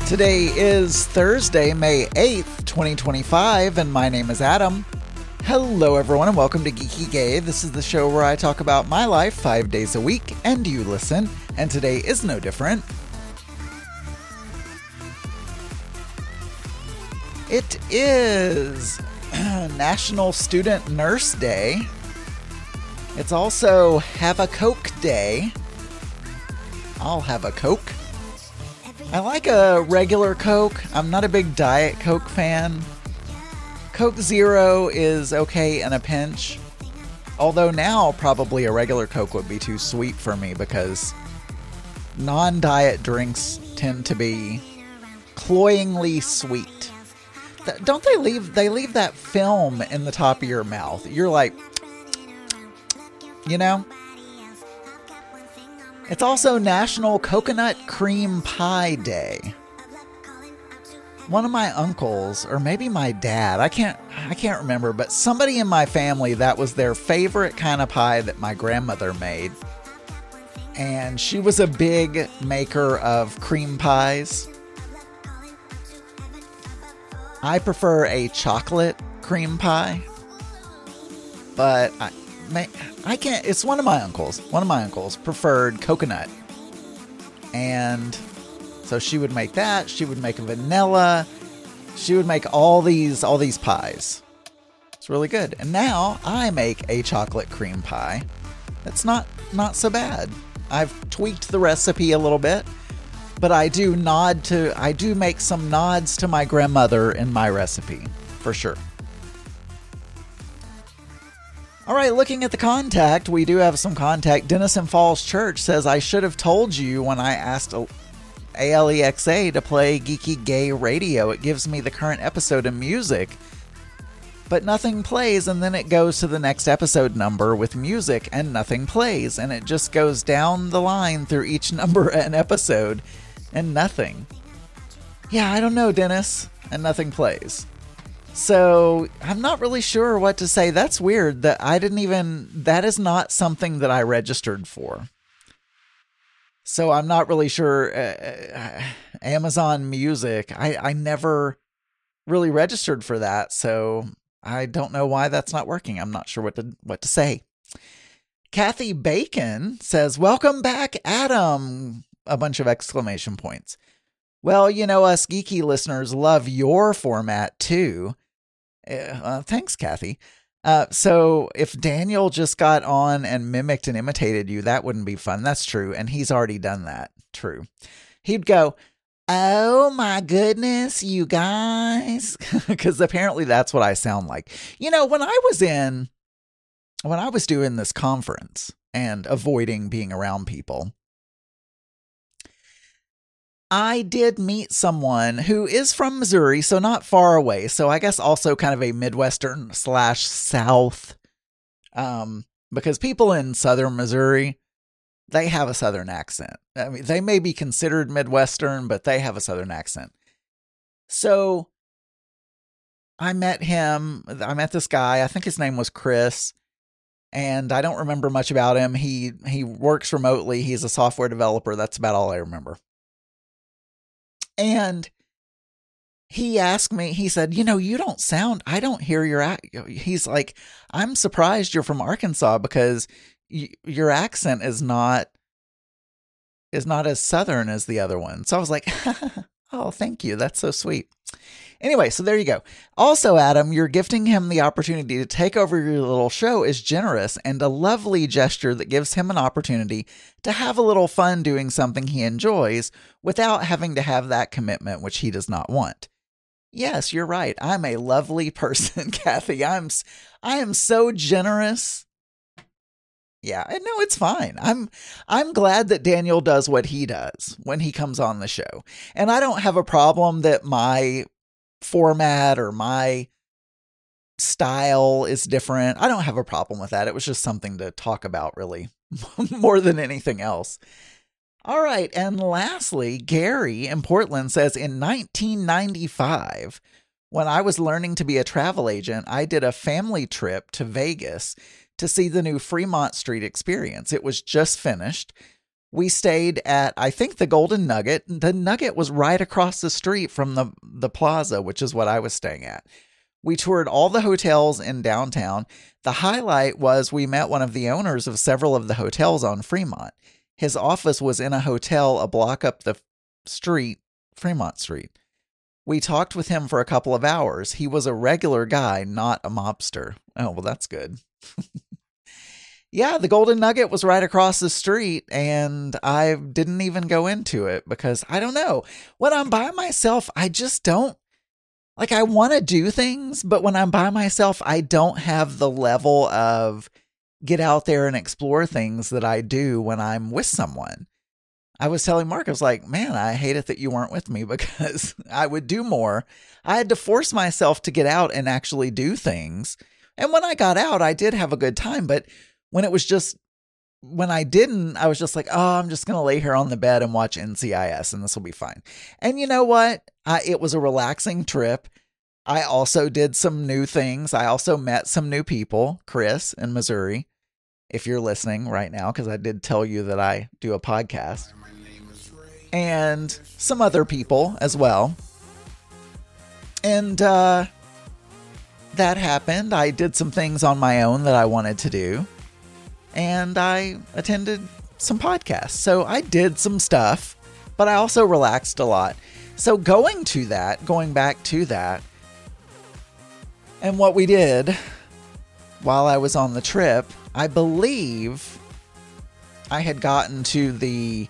Today is Thursday, May 8th, 2025, and my name is Adam. Hello, everyone, and welcome to Geeky Gay. This is the show where I talk about my life 5 days a week, and you listen, and today is no different. It is National Student Nurse Day. It's also Have a Coke Day. I'll have a Coke. I like a regular Coke. I'm not a big Diet Coke fan. Coke Zero is okay in a pinch. Although now probably a regular Coke would be too sweet for me because non-diet drinks tend to be cloyingly sweet. Don't they leave that film in the top of your mouth? You're like, you know? It's also National Coconut Cream Pie Day. One of my uncles, or maybe my dad, I can't remember, but somebody in my family, that was their favorite kind of pie that my grandmother made. And she was a big maker of cream pies. I prefer a chocolate cream pie, but I can't. It's one of my uncles. One of my uncles preferred coconut, and so she would make that. She would make a vanilla. She would make all these pies. It's really good. And now I make a chocolate cream pie. That's not so bad. I've tweaked the recipe a little bit, but I do make some nods to my grandmother in my recipe for sure. All right, looking at the contact, we do have some contact. Denison Falls Church says, I should have told you when I asked Alexa to play Geeky Gay Radio. It gives me the current episode and music, but nothing plays, and then it goes to the next episode number with music, and nothing plays, and it just goes down the line through each number and episode, and nothing. Yeah, I don't know, Dennis, and nothing plays. So I'm not really sure what to say. That's weird that that is not something that I registered for. So I'm not really sure. Amazon Music, I never really registered for that. So I don't know why that's not working. I'm not sure what to say. Kathy Bacon says, welcome back, Adam. A bunch of exclamation points. Well, you know, us geeky listeners love your format too. Thanks, Kathy. So if Daniel just got on and mimicked and imitated you, that wouldn't be fun. That's true. And he's already done that. True. He'd go, oh my goodness, you guys. Because apparently that's what I sound like. You know, when I was doing this conference and avoiding being around people, I did meet someone who is from Missouri, so not far away. So I guess also kind of a Midwestern/South, because people in Southern Missouri, they have a Southern accent. I mean, they may be considered Midwestern, but they have a Southern accent. So I met him. I met this guy. I think his name was Chris, and I don't remember much about him. He works remotely. He's a software developer. That's about all I remember. And he asked me, he said, you know, I don't hear your accent. He's like, I'm surprised you're from Arkansas because your accent is not as Southern as the other one. So I was like, oh, thank you. That's so sweet. Anyway, so there you go. Also, Adam, you're gifting him the opportunity to take over your little show is generous and a lovely gesture that gives him an opportunity to have a little fun doing something he enjoys without having to have that commitment, which he does not want. Yes, you're right. I'm a lovely person, Kathy. I am so generous. Yeah, no, it's fine. I'm glad that Daniel does what he does when he comes on the show. And I don't have a problem that my format or my style is different. I don't have a problem with that. It was just something to talk about, really, more than anything else. All right. And lastly, Gary in Portland says, in 1995, when I was learning to be a travel agent, I did a family trip to Vegas to see the new Fremont Street Experience. It was just finished. We stayed at, I think, the Golden Nugget. The Nugget was right across the street from the plaza, which is what I was staying at. We toured all the hotels in downtown. The highlight was we met one of the owners of several of the hotels on Fremont. His office was in a hotel a block up the street, Fremont Street. We talked with him for a couple of hours. He was a regular guy, not a mobster. Oh, well, that's good. Yeah, the Golden Nugget was right across the street, and I didn't even go into it because I don't know. When I'm by myself, I just don't. Like, I want to do things, but when I'm by myself, I don't have the level of get out there and explore things that I do when I'm with someone. I was telling Mark, I was like, man, I hate it that you weren't with me because I would do more. I had to force myself to get out and actually do things. And when I got out, I did have a good time. But when I didn't, I was just like, oh, I'm just going to lay here on the bed and watch NCIS and this will be fine. And you know what? It was a relaxing trip. I also did some new things. I also met some new people, Chris in Missouri, if you're listening right now, because I did tell you that I do a podcast. And some other people as well. And that happened. I did some things on my own that I wanted to do. And I attended some podcasts. So I did some stuff, but I also relaxed a lot. So going back to that, and what we did while I was on the trip, I believe I had gotten to the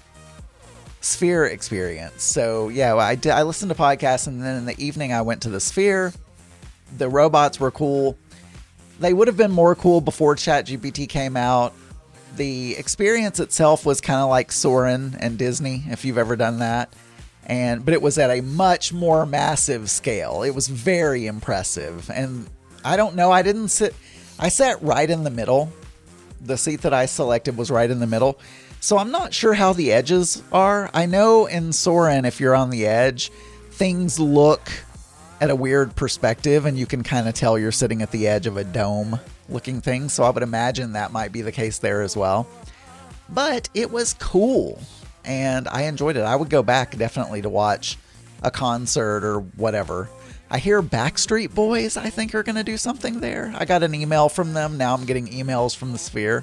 Sphere experience. So yeah, I listened to podcasts, and then in the evening I went to the Sphere. The robots were cool. They would have been more cool before ChatGPT came out. The experience itself was kind of like Soarin' and Disney, if you've ever done that. But it was at a much more massive scale. It was very impressive. And I don't know, I sat right in the middle. The seat that I selected was right in the middle. So I'm not sure how the edges are. I know in Soarin', if you're on the edge, things look at a weird perspective, and you can kind of tell you're sitting at the edge of a dome looking thing. So I would imagine that might be the case there as well. But it was cool, and I enjoyed it. I would go back definitely to watch a concert or whatever. I hear Backstreet Boys, I think, are going to do something there. I got an email from them. Now I'm getting emails from the Sphere.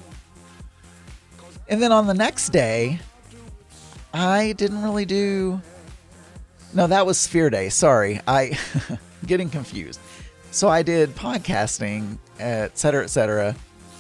And then on the next day, I didn't really do... No, that was Sphere Day. Sorry. Getting confused. So I did podcasting, et cetera, et cetera.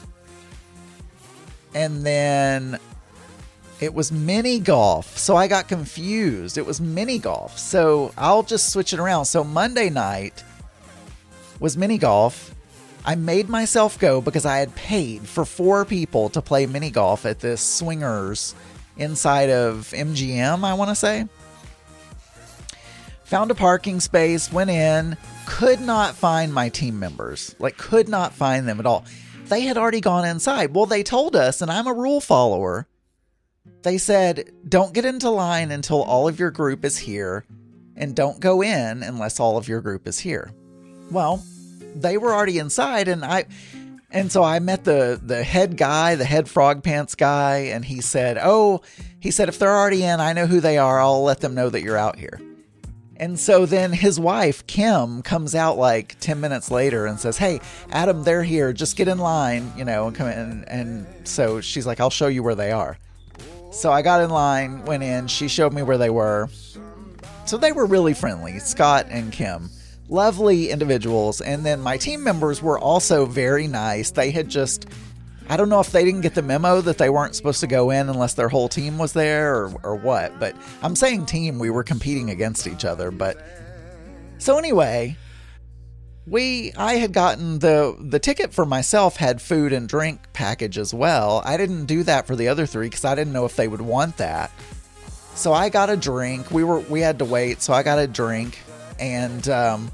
And then it was mini golf. So I got confused. It was mini golf. So I'll just switch it around. So Monday night was mini golf. I made myself go because I had paid for 4 people to play mini golf at this swingers inside of MGM, I want to say. Found a parking space, went in, could not find my team members. Could not find them at all. They had already gone inside. Well, they told us, and I'm a rule follower. They said, don't get into line until all of your group is here, and don't go in unless all of your group is here. Well, they were already inside, and so I met the head guy, the head frog pants guy, and he said, if they're already in, I know who they are. I'll let them know that you're out here. And so then his wife, Kim, comes out 10 minutes later and says, hey, Adam, they're here. Just get in line, and come in. And so she's like, I'll show you where they are. So I got in line, went in. She showed me where they were. So they were really friendly, Scott and Kim. Lovely individuals. And then my team members were also very nice. They had just... I don't know if they didn't get the memo that they weren't supposed to go in unless their whole team was there or what, but I'm saying team, we were competing against each other. But so anyway, I had gotten the ticket for myself had food and drink package as well. I didn't do that for the other 3 because I didn't know if they would want that. So I got a drink. We had to wait, so I got a drink, and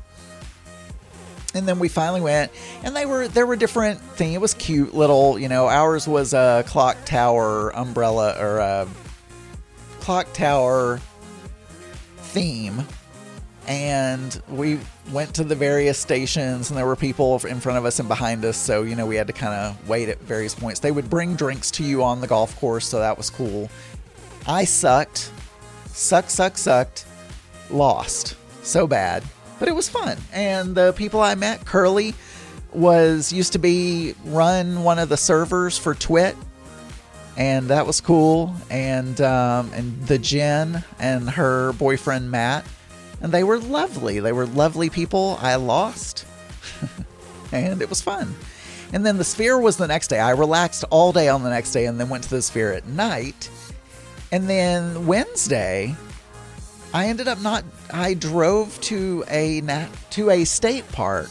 then we finally went, and there were different things. It was cute little, ours was a clock tower umbrella or a clock tower theme. and we went to the various stations, and there were people in front of us and behind us, so we had to kind of wait at various points. They would bring drinks to you on the golf course, so that was cool. I sucked, lost so bad, but it was fun. And the people I met, Curly used to run one of the servers for Twit, and that was cool. And the Jen and her boyfriend Matt, and they were lovely. They were lovely people. I lost, and it was fun. And then the Sphere was the next day. I relaxed all day on the next day, and then went to the Sphere at night. And then Wednesday, I drove to a state park.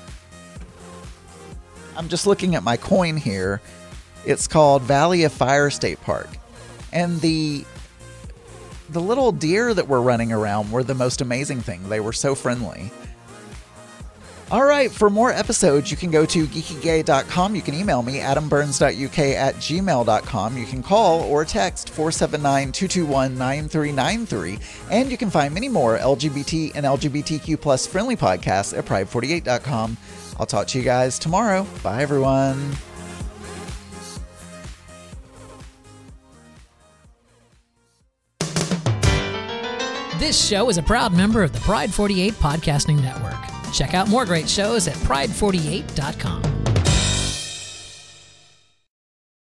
I'm just looking at my coin here. It's called Valley of Fire State Park. And the little deer that were running around were the most amazing thing. They were so friendly. All right, for more episodes, you can go to geekygay.com. You can email me, adamburns.uk@gmail.com. You can call or text 479-221-9393. And you can find many more LGBT and LGBTQ+ friendly podcasts at pride48.com. I'll talk to you guys tomorrow. Bye, everyone. This show is a proud member of the Pride 48 Podcasting Network. Check out more great shows at pride48.com.